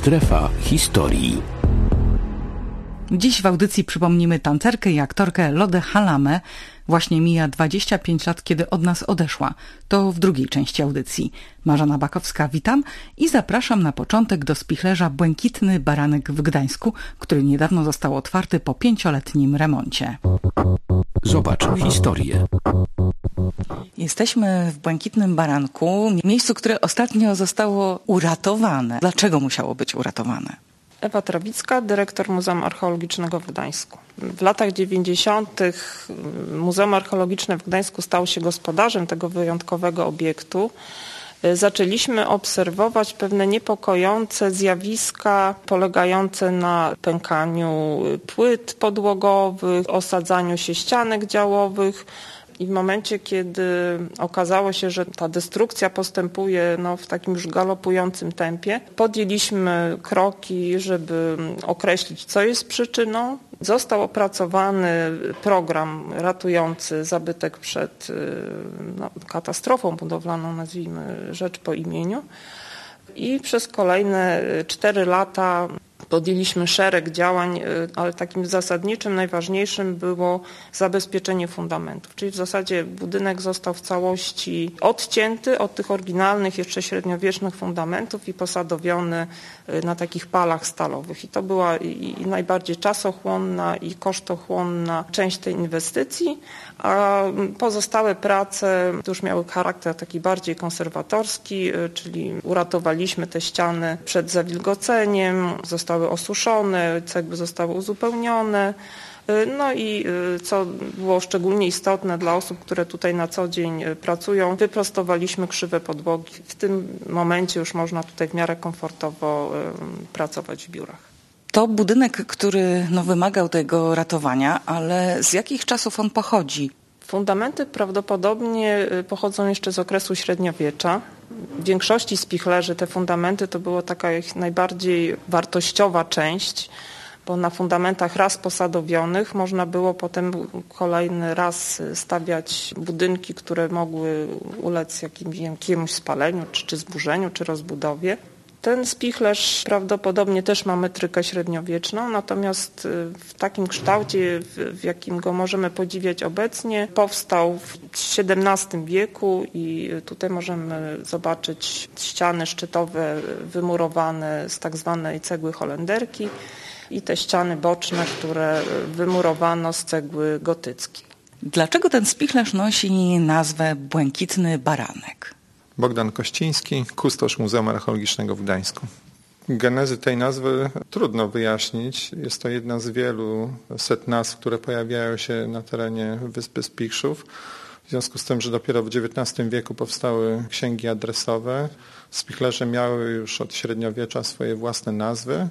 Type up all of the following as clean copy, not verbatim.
Strefa historii. Dziś w audycji przypomnimy tancerkę i aktorkę Lodę Halamę. Właśnie mija 25 lat, kiedy od nas odeszła. To w drugiej części audycji. Marzena Bakowska, witam i zapraszam na początek do spichlerza Błękitny Baranek w Gdańsku, który niedawno został otwarty po 5-letnim remoncie. Zobacz historię. Jesteśmy w Błękitnym Baranku, miejscu, które ostatnio zostało uratowane. Dlaczego musiało być uratowane? Ewa Trawicka, dyrektor Muzeum Archeologicznego w Gdańsku. W latach 90. Muzeum Archeologiczne w Gdańsku stało się gospodarzem tego wyjątkowego obiektu. Zaczęliśmy obserwować pewne niepokojące zjawiska polegające na pękaniu płyt podłogowych, osadzaniu się ścianek działowych. I w momencie, kiedy okazało się, że ta destrukcja postępuje w takim już galopującym tempie, podjęliśmy kroki, żeby określić, co jest przyczyną. Został opracowany program ratujący zabytek przed katastrofą budowlaną, nazwijmy rzecz po imieniu. I przez kolejne 4 lata podjęliśmy szereg działań, ale takim zasadniczym, najważniejszym było zabezpieczenie fundamentów. Czyli w zasadzie budynek został w całości odcięty od tych oryginalnych, jeszcze średniowiecznych fundamentów i posadowiony na takich palach stalowych. I to była i najbardziej czasochłonna i kosztochłonna część tej inwestycji, a pozostałe prace już miały charakter taki bardziej konserwatorski, czyli uratowaliśmy te ściany przed zawilgoceniem, zostały osuszone, cegły zostały uzupełnione. No i co było szczególnie istotne dla osób, które tutaj na co dzień pracują, wyprostowaliśmy krzywe podłogi. W tym momencie już można tutaj w miarę komfortowo pracować w biurach. To budynek, który wymagał tego ratowania, ale z jakich czasów on pochodzi? Fundamenty prawdopodobnie pochodzą jeszcze z okresu średniowiecza. W większości spichlerzy te fundamenty to była taka ich najbardziej wartościowa część, bo na fundamentach raz posadowionych można było potem kolejny raz stawiać budynki, które mogły ulec jakiemuś spaleniu, czy zburzeniu, czy rozbudowie. Ten spichlerz prawdopodobnie też ma metrykę średniowieczną, natomiast w takim kształcie, w jakim go możemy podziwiać obecnie, powstał w XVII wieku i tutaj możemy zobaczyć ściany szczytowe wymurowane z tak zwanej cegły holenderki i te ściany boczne, które wymurowano z cegły gotyckiej. Dlaczego ten spichlerz nosi nazwę Błękitny Baranek? Bogdan Kościński, kustosz Muzeum Archeologicznego w Gdańsku. Genezy tej nazwy trudno wyjaśnić. Jest to jedna z wielu set nazw, które pojawiają się na terenie Wyspy Spichrzów. W związku z tym, że dopiero w XIX wieku powstały księgi adresowe, spichlerze miały już od średniowiecza swoje własne nazwy,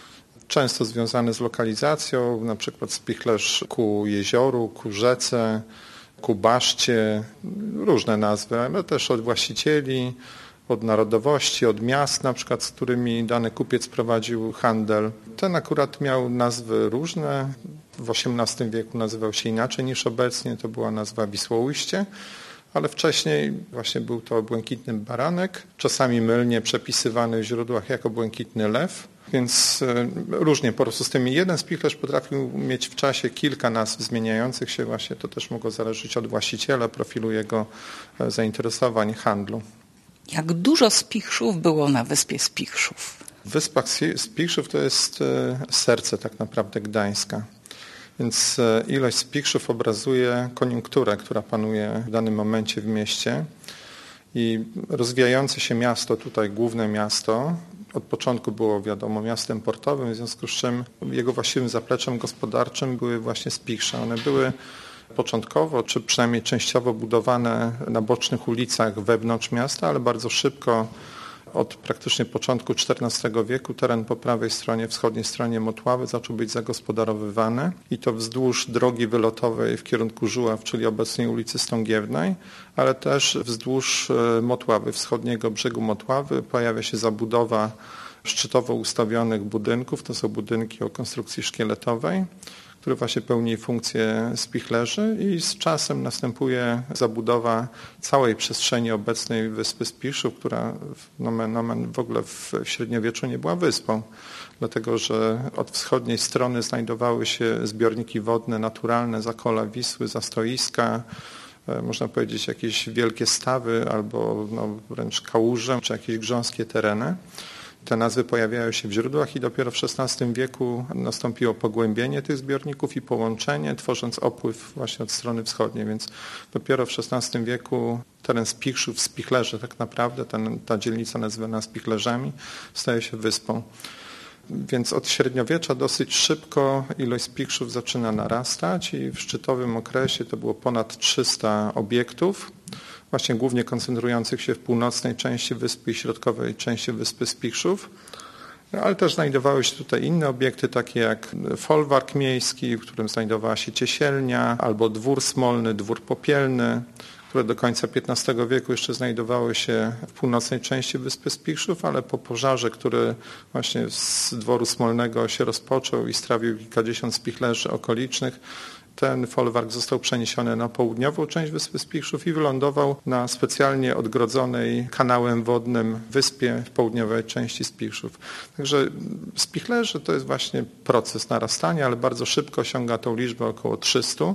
często związane z lokalizacją, na przykład spichlerz ku jezioru, ku rzece, ku baszcie, różne nazwy, ale też od właścicieli, od narodowości, od miast, na przykład, z którymi dany kupiec prowadził handel. Ten akurat miał nazwy różne. W XVIII wieku nazywał się inaczej niż obecnie, to była nazwa Wisłoujście, ale wcześniej właśnie był to Błękitny Baranek, czasami mylnie przepisywany w źródłach jako Błękitny Lew. Więc różnie po prostu z tymi. Jeden spichlerz potrafił mieć w czasie kilka nazw zmieniających się. Właśnie to też mogło zależeć od właściciela, profilu jego zainteresowań, handlu. Jak dużo spichrzów było na Wyspie Spichrzów? Wyspa Spichrzów to jest serce tak naprawdę Gdańska. Więc ilość spichrzów obrazuje koniunkturę, która panuje w danym momencie w mieście. I rozwijające się miasto, tutaj główne miasto, od początku było wiadomo miastem portowym, w związku z czym jego właściwym zapleczem gospodarczym były właśnie Spichrze. One były początkowo, czy przynajmniej częściowo budowane na bocznych ulicach wewnątrz miasta, ale bardzo szybko od praktycznie początku XIV wieku teren po prawej stronie, wschodniej stronie Motławy zaczął być zagospodarowywany i to wzdłuż drogi wylotowej w kierunku Żuław, czyli obecnej ulicy Stągiewnej, ale też wzdłuż Motławy, wschodniego brzegu Motławy pojawia się zabudowa szczytowo ustawionych budynków. To są budynki o konstrukcji szkieletowej, który właśnie pełni funkcję spichlerzy i z czasem następuje zabudowa całej przestrzeni obecnej wyspy Spichrzów, która nomen omen w ogóle w średniowieczu nie była wyspą, dlatego że od wschodniej strony znajdowały się zbiorniki wodne naturalne, zakola Wisły, zastoiska, można powiedzieć jakieś wielkie stawy albo wręcz kałuże czy jakieś grząskie tereny. Te nazwy pojawiają się w źródłach i dopiero w XVI wieku nastąpiło pogłębienie tych zbiorników i połączenie, tworząc opływ właśnie od strony wschodniej, więc dopiero w XVI wieku teren Spichrzów, Spichlerze tak naprawdę, ta dzielnica nazywana Spichlerzami, staje się wyspą. Więc od średniowiecza dosyć szybko ilość Spichrzów zaczyna narastać i w szczytowym okresie to było ponad 300 obiektów, właśnie głównie koncentrujących się w północnej części wyspy i środkowej części wyspy Spichrzów. Ale też znajdowały się tutaj inne obiekty, takie jak folwark miejski, w którym znajdowała się ciesielnia, albo dwór smolny, dwór popielny, które do końca XV wieku jeszcze znajdowały się w północnej części wyspy Spichrzów, ale po pożarze, który właśnie z dworu smolnego się rozpoczął i strawił kilkadziesiąt spichlerzy okolicznych, ten folwark został przeniesiony na południową część wyspy Spichrzów i wylądował na specjalnie odgrodzonej kanałem wodnym wyspie w południowej części Spichrzów. Także spichlerzy to jest właśnie proces narastania, ale bardzo szybko osiąga tą liczbę około 300.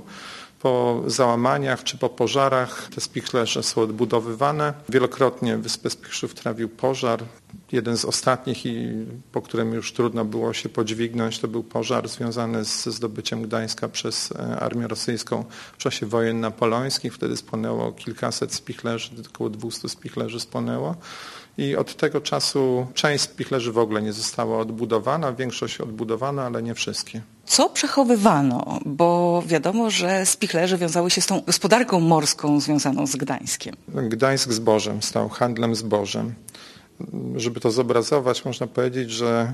Po załamaniach czy po pożarach te spichlerze są odbudowywane. Wielokrotnie wyspę Spichrzów trawił pożar. Jeden z ostatnich i po którym już trudno było się podźwignąć, to był pożar związany ze zdobyciem Gdańska przez armię rosyjską w czasie wojen napoleońskich. Wtedy spłonęło kilkaset spichlerzy, około 200 spichlerzy spłonęło. I od tego czasu część spichlerzy w ogóle nie została odbudowana, większość odbudowano, ale nie wszystkie. Co przechowywano? Bo wiadomo, że spichlerze wiązały się z tą gospodarką morską związaną z Gdańskiem. Gdańsk zbożem stał handlem zbożem. Żeby to zobrazować, można powiedzieć, że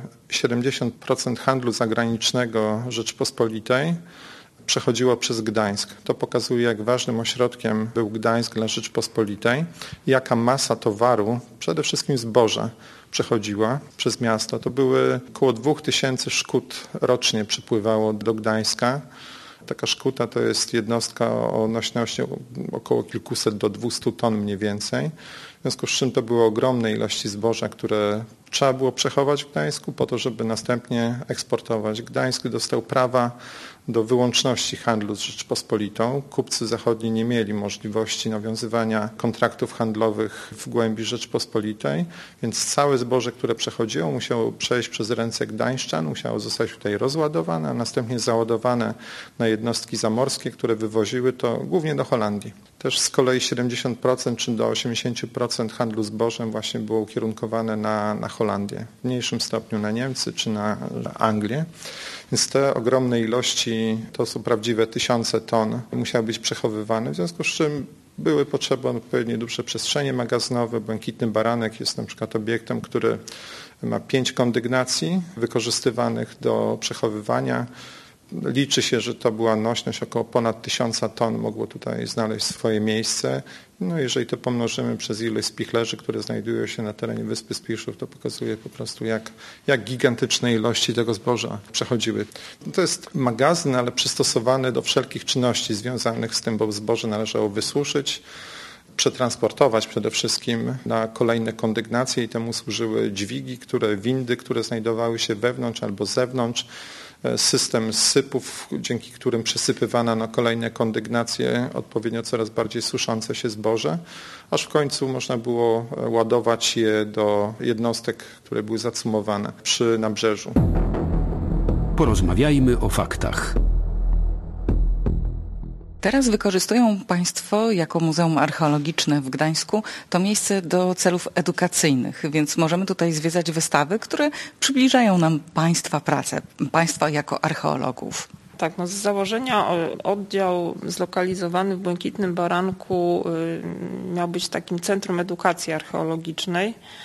70% handlu zagranicznego Rzeczypospolitej przechodziło przez Gdańsk. To pokazuje, jak ważnym ośrodkiem był Gdańsk dla Rzeczypospolitej, jaka masa towaru, przede wszystkim zboża, przechodziła przez miasto. To były około 2000 szkód rocznie przypływało do Gdańska. Taka szkuta to jest jednostka o nośności około kilkuset do 200 ton mniej więcej. W związku z czym to były ogromne ilości zboża, które trzeba było przechować w Gdańsku po to, żeby następnie eksportować. Gdańsk dostał prawa do wyłączności handlu z Rzeczpospolitą. Kupcy zachodni nie mieli możliwości nawiązywania kontraktów handlowych w głębi Rzeczpospolitej, więc całe zboże, które przechodziło, musiało przejść przez ręce Gdańszczan, musiało zostać tutaj rozładowane, a następnie załadowane na jednostki zamorskie, które wywoziły to głównie do Holandii. Też z kolei 70% czy do 80% handlu zbożem właśnie było ukierunkowane na Holandię, w mniejszym stopniu na Niemcy czy na Anglię. Więc te ogromne ilości, to są prawdziwe tysiące ton, musiały być przechowywane, w związku z czym były potrzebne odpowiednio duże przestrzenie magazynowe. Błękitny Baranek jest na przykład obiektem, który ma 5 kondygnacji wykorzystywanych do przechowywania. Liczy się, że to była nośność około ponad 1000 ton mogło tutaj znaleźć swoje miejsce. No jeżeli to pomnożymy przez ilość spichlerzy, które znajdują się na terenie wyspy Spichrzów, to pokazuje po prostu jak gigantyczne ilości tego zboża przechodziły. To jest magazyn, ale przystosowany do wszelkich czynności związanych z tym, bo zboże należało wysuszyć, przetransportować przede wszystkim na kolejne kondygnacje i temu służyły dźwigi, windy, które znajdowały się wewnątrz albo zewnątrz. System sypów, dzięki którym przesypywano na kolejne kondygnacje odpowiednio coraz bardziej suszące się zboże, aż w końcu można było ładować je do jednostek, które były zacumowane przy nabrzeżu. Porozmawiajmy o faktach. Teraz wykorzystują Państwo jako Muzeum Archeologiczne w Gdańsku to miejsce do celów edukacyjnych, więc możemy tutaj zwiedzać wystawy, które przybliżają nam Państwa pracę, Państwa jako archeologów. Tak, z założenia oddział zlokalizowany w Błękitnym Baranku miał być takim centrum edukacji archeologicznej.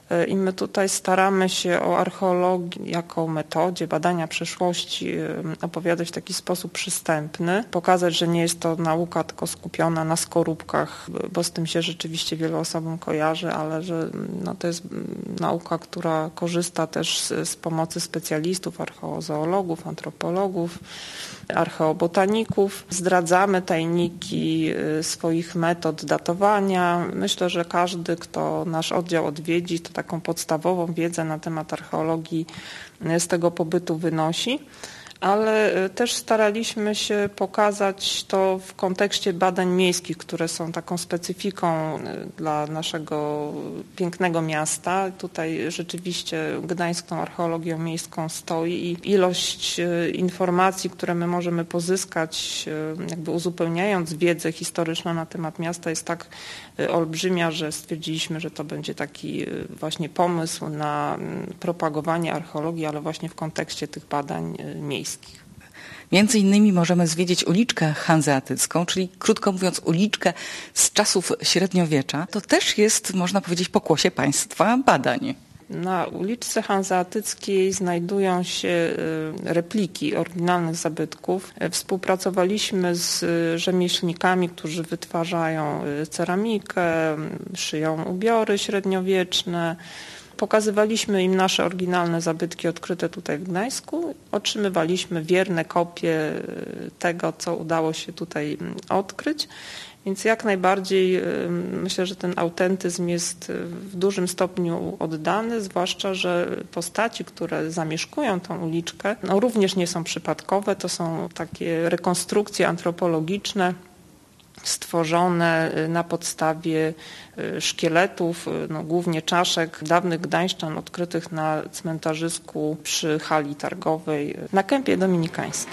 I my tutaj staramy się o archeologii jako metodzie badania przeszłości opowiadać w taki sposób przystępny, pokazać, że nie jest to nauka tylko skupiona na skorupkach, bo z tym się rzeczywiście wielu osobom kojarzy, ale że to jest nauka, która korzysta też z pomocy specjalistów, archeozoologów, antropologów, archeobotaników. Zdradzamy tajniki swoich metod datowania. Myślę, że każdy, kto nasz oddział odwiedzi, to taką podstawową wiedzę na temat archeologii z tego pobytu wynosi. Ale też staraliśmy się pokazać to w kontekście badań miejskich, które są taką specyfiką dla naszego pięknego miasta. Tutaj rzeczywiście Gdańsk tą archeologią miejską stoi i ilość informacji, które my możemy pozyskać, jakby uzupełniając wiedzę historyczną na temat miasta, jest tak olbrzymia, że stwierdziliśmy, że to będzie taki właśnie pomysł na propagowanie archeologii, ale właśnie w kontekście tych badań miejskich. Między innymi możemy zwiedzić uliczkę hanzeatycką, czyli krótko mówiąc uliczkę z czasów średniowiecza. To też jest, można powiedzieć, pokłosie państwa badań. Na uliczce hanzeatyckiej znajdują się repliki oryginalnych zabytków. Współpracowaliśmy z rzemieślnikami, którzy wytwarzają ceramikę, szyją ubiory średniowieczne. Pokazywaliśmy im nasze oryginalne zabytki odkryte tutaj w Gdańsku. Otrzymywaliśmy wierne kopie tego, co udało się tutaj odkryć. Więc jak najbardziej myślę, że ten autentyzm jest w dużym stopniu oddany, zwłaszcza, że postaci, które zamieszkują tą uliczkę, również nie są przypadkowe. To są takie rekonstrukcje antropologiczne stworzone na podstawie szkieletów, głównie czaszek dawnych gdańszczan odkrytych na cmentarzysku przy hali targowej na Kępie Dominikańskim.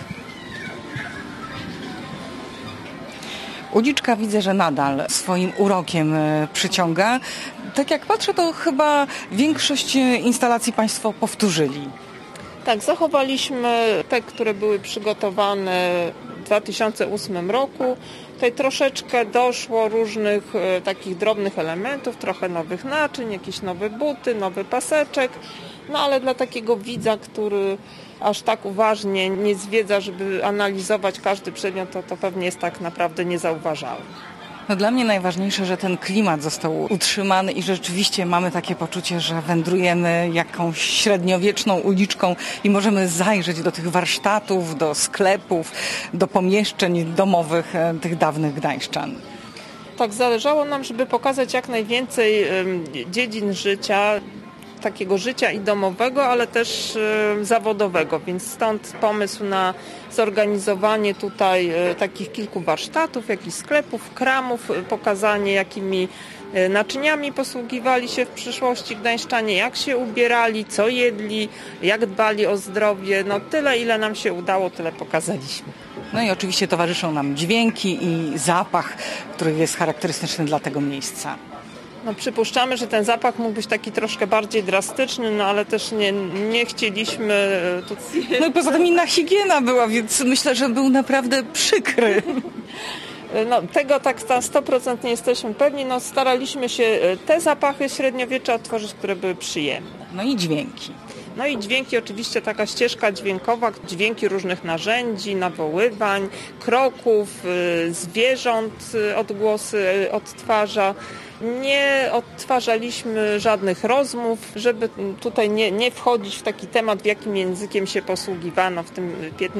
Uliczka widzę, że nadal swoim urokiem przyciąga. Tak jak patrzę, to chyba większość instalacji Państwo powtórzyli. Tak, zachowaliśmy te, które były przygotowane w 2008 roku. Tutaj troszeczkę doszło różnych takich drobnych elementów, trochę nowych naczyń, jakieś nowe buty, nowy paseczek. Ale dla takiego widza, który aż tak uważnie nie zwiedza, żeby analizować każdy przedmiot, to pewnie jest tak naprawdę niezauważalny. Dla mnie najważniejsze, że ten klimat został utrzymany i rzeczywiście mamy takie poczucie, że wędrujemy jakąś średniowieczną uliczką i możemy zajrzeć do tych warsztatów, do sklepów, do pomieszczeń domowych tych dawnych gdańszczan. Tak, zależało nam, żeby pokazać jak najwięcej dziedzin życia, takiego życia i domowego, ale też zawodowego, więc stąd pomysł na zorganizowanie tutaj takich kilku warsztatów, jakichś sklepów, kramów, pokazanie jakimi naczyniami posługiwali się w przyszłości gdańszczanie, jak się ubierali, co jedli, jak dbali o zdrowie. Tyle, ile nam się udało, tyle pokazaliśmy. I oczywiście towarzyszą nam dźwięki i zapach, który jest charakterystyczny dla tego miejsca. Przypuszczamy, że ten zapach mógł być taki troszkę bardziej drastyczny, ale też nie chcieliśmy... I poza tym inna higiena była, więc myślę, że był naprawdę przykry. Tego tak na 100% nie jesteśmy pewni. Staraliśmy się te zapachy średniowiecza odtworzyć, które były przyjemne. I dźwięki. I dźwięki, oczywiście taka ścieżka dźwiękowa, dźwięki różnych narzędzi, nawoływań, kroków, zwierząt odgłosy odtwarza. Nie odtwarzaliśmy żadnych rozmów, żeby tutaj nie wchodzić w taki temat, w jakim językiem się posługiwano w tym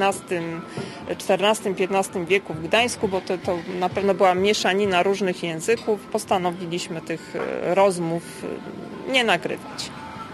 XIV-XV wieku w Gdańsku, bo to na pewno była mieszanina różnych języków. Postanowiliśmy tych rozmów nie nagrywać.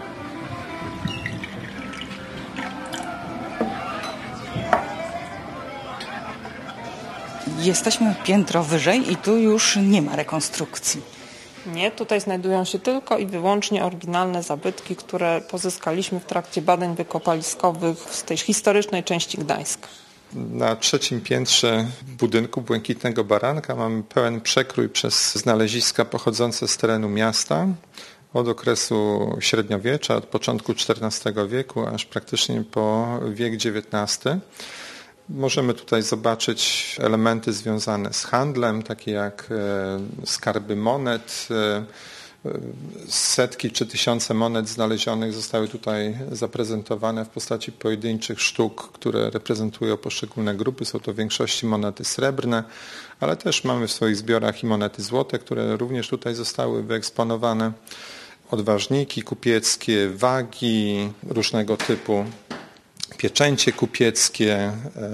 Jesteśmy piętro wyżej i tu już nie ma rekonstrukcji. Nie, tutaj znajdują się tylko i wyłącznie oryginalne zabytki, które pozyskaliśmy w trakcie badań wykopaliskowych z tej historycznej części Gdańska. Na trzecim piętrze budynku Błękitnego Baranka mamy pełen przekrój przez znaleziska pochodzące z terenu miasta od okresu średniowiecza, od początku XIV wieku, aż praktycznie po wiek XIX. Możemy tutaj zobaczyć elementy związane z handlem, takie jak skarby monet, Setki czy tysiące monet znalezionych zostały tutaj zaprezentowane w postaci pojedynczych sztuk, które reprezentują poszczególne grupy. Są to w większości monety srebrne, ale też mamy w swoich zbiorach i monety złote, które również tutaj zostały wyeksponowane. Odważniki kupieckie, wagi różnego typu, pieczęcie kupieckie,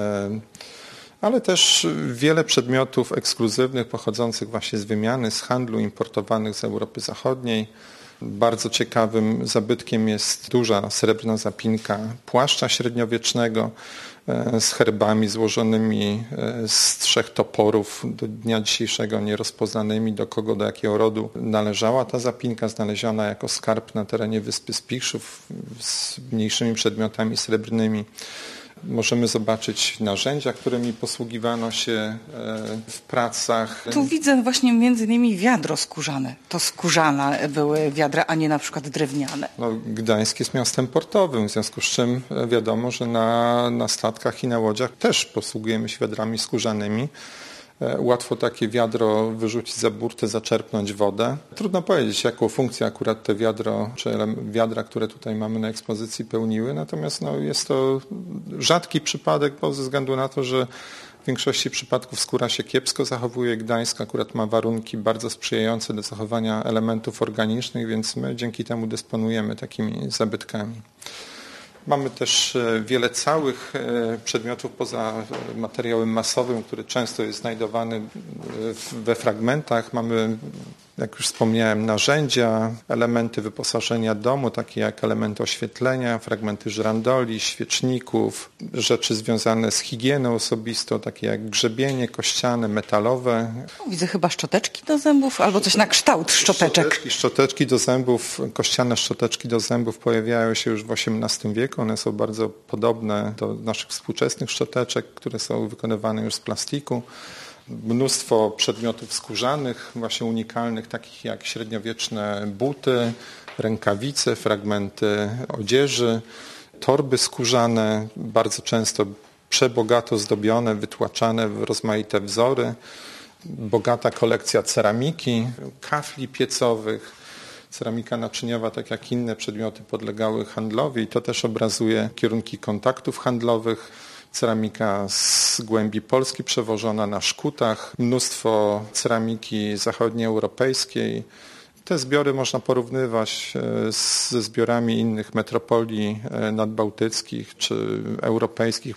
ale też wiele przedmiotów ekskluzywnych pochodzących właśnie z wymiany, z handlu, importowanych z Europy Zachodniej. Bardzo ciekawym zabytkiem jest duża srebrna zapinka płaszcza średniowiecznego z herbami złożonymi z 3 toporów, do dnia dzisiejszego nierozpoznanymi, do kogo, do jakiego rodu należała ta zapinka, znaleziona jako skarb na terenie wyspy Spichrzów z mniejszymi przedmiotami srebrnymi. Możemy zobaczyć narzędzia, którymi posługiwano się w pracach. Tu widzę właśnie między innymi wiadro skórzane. To skórzane były wiadra, a nie na przykład drewniane. Gdańsk jest miastem portowym, w związku z czym wiadomo, że na statkach i na łodziach też posługujemy się wiadrami skórzanymi. Łatwo takie wiadro wyrzucić za burtę, zaczerpnąć wodę. Trudno powiedzieć, jaką funkcję akurat te wiadro, czy wiadra, które tutaj mamy na ekspozycji, pełniły. Natomiast jest to rzadki przypadek, bo ze względu na to, że w większości przypadków skóra się kiepsko zachowuje. Gdańsk akurat ma warunki bardzo sprzyjające do zachowania elementów organicznych, więc my dzięki temu dysponujemy takimi zabytkami. Mamy też wiele całych przedmiotów poza materiałem masowym, który często jest znajdowany we fragmentach. Mamy, jak już wspomniałem, narzędzia, elementy wyposażenia domu, takie jak elementy oświetlenia, fragmenty żyrandoli, świeczników, rzeczy związane z higieną osobistą, takie jak grzebienie kościane, metalowe. Widzę chyba szczoteczki do zębów albo coś na kształt szczoteczek. Szczoteczki do zębów, kościane szczoteczki do zębów pojawiają się już w XVIII wieku. One są bardzo podobne do naszych współczesnych szczoteczek, które są wykonywane już z plastiku. Mnóstwo przedmiotów skórzanych, właśnie unikalnych, takich jak średniowieczne buty, rękawice, fragmenty odzieży, torby skórzane, bardzo często przebogato zdobione, wytłaczane w rozmaite wzory, bogata kolekcja ceramiki, kafli piecowych. Ceramika naczyniowa, tak jak inne przedmioty, podlegały handlowi i to też obrazuje kierunki kontaktów handlowych. Ceramika z głębi Polski przewożona na szkutach, mnóstwo ceramiki zachodnioeuropejskiej. Te zbiory można porównywać ze zbiorami innych metropolii nadbałtyckich czy europejskich,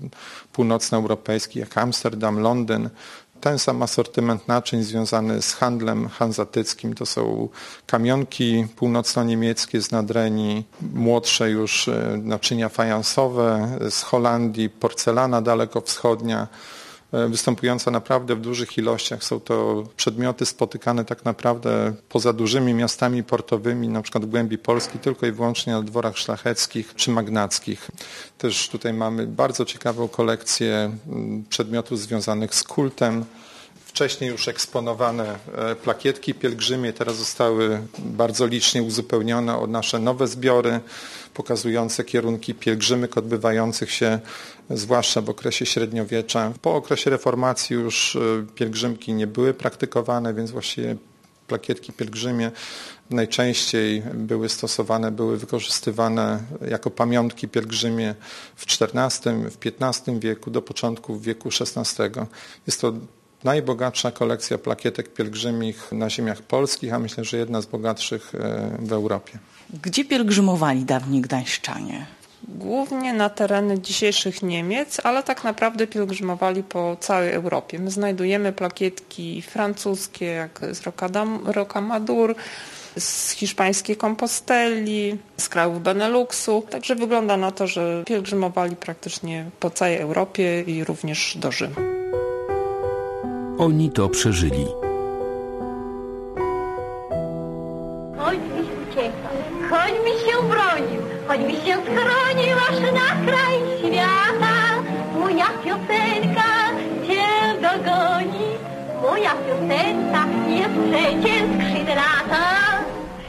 północnoeuropejskich, jak Amsterdam, Londyn. Ten sam asortyment naczyń związany z handlem hanzatyckim to są kamionki północno-niemieckie z Nadrenii, młodsze już naczynia fajansowe z Holandii, porcelana dalekowschodnia, występująca naprawdę w dużych ilościach. Są to przedmioty spotykane tak naprawdę poza dużymi miastami portowymi, na przykład w głębi Polski, tylko i wyłącznie na dworach szlacheckich czy magnackich. Też tutaj mamy bardzo ciekawą kolekcję przedmiotów związanych z kultem. Wcześniej już eksponowane plakietki pielgrzymie teraz zostały bardzo licznie uzupełnione o nasze nowe zbiory pokazujące kierunki pielgrzymek odbywających się zwłaszcza w okresie średniowiecza. Po okresie reformacji już pielgrzymki nie były praktykowane, więc właściwie plakietki pielgrzymie najczęściej były stosowane, były wykorzystywane jako pamiątki pielgrzymie w XIV, w XV wieku, do początków wieku XVI. Jest to najbogatsza kolekcja plakietek pielgrzymich na ziemiach polskich, a myślę, że jedna z bogatszych w Europie. Gdzie pielgrzymowali dawni gdańszczanie? Głównie na tereny dzisiejszych Niemiec, ale tak naprawdę pielgrzymowali po całej Europie. My znajdujemy plakietki francuskie, jak z Rocamadour, z hiszpańskiej Composteli, z krajów Beneluxu. Także wygląda na to, że pielgrzymowali praktycznie po całej Europie i również do Rzymu. Oni to przeżyli. Choćbyś uciekał, choćbyś się bronił, choćbyś się schronił aż na kraj świata, moja piosenka cię dogoni, moja piosenka jest przecież skrzydlata.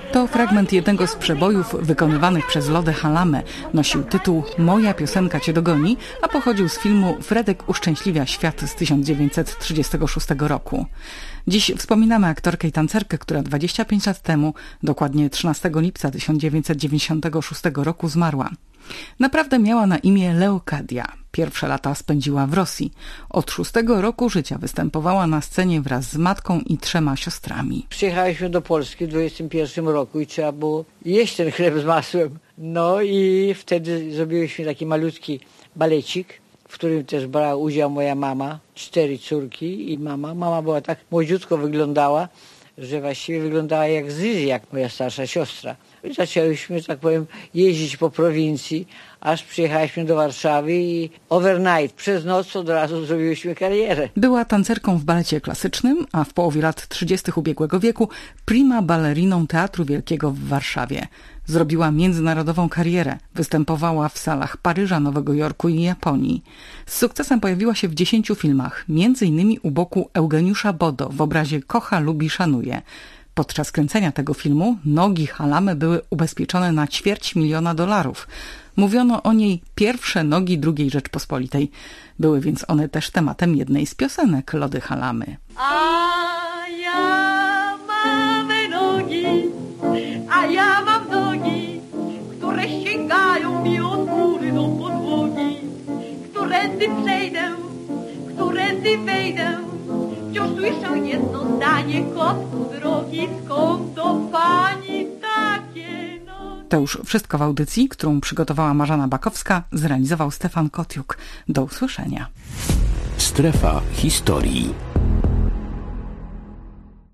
To fragment jednego z przebojów wykonywanych przez Lodę Halamę. Nosił tytuł Moja piosenka cię dogoni, a pochodził z filmu Fredek uszczęśliwia świat z 1936 roku. Dziś wspominamy aktorkę i tancerkę, która 25 lat temu, dokładnie 13 lipca 1996 roku zmarła. Naprawdę miała na imię Leokadia. Pierwsze lata spędziła w Rosji. Od 6 roku życia występowała na scenie wraz z matką i 3 siostrami. Przyjechaliśmy do Polski w 21 roku i trzeba było jeść ten chleb z masłem. No i wtedy zrobiliśmy taki malutki balecik, w którym też brała udział moja mama, 4 córki i mama. Mama była tak młodziutko wyglądała, że właściwie wyglądała jak Zyzi, jak moja starsza siostra. I zaczęliśmy, tak powiem, jeździć po prowincji, aż przyjechaliśmy do Warszawy i overnight, przez noc od razu zrobiliśmy karierę. Była tancerką w balecie klasycznym, a w połowie lat 30. ubiegłego wieku prima balleriną Teatru Wielkiego w Warszawie. Zrobiła międzynarodową karierę. Występowała w salach Paryża, Nowego Jorku i Japonii. Z sukcesem pojawiła się w 10 filmach, m.in. u boku Eugeniusza Bodo w obrazie Kocha, lubi, szanuje. Podczas kręcenia tego filmu nogi Halamy były ubezpieczone na $250 000. Mówiono o niej pierwsze nogi II Rzeczpospolitej. Były więc one też tematem jednej z piosenek Lody Halamy. A ja mam nogi, a ja mam nogi, które sięgają mi od góry do podłogi. Którędy przejdę, którędy wejdę, wciąż słyszę jedno zdanie, kotku drogi, skąd do pani takie nogi. To już wszystko w audycji, którą przygotowała Marzena Bakowska, zrealizował Stefan Kotiuk. Do usłyszenia. Strefa historii.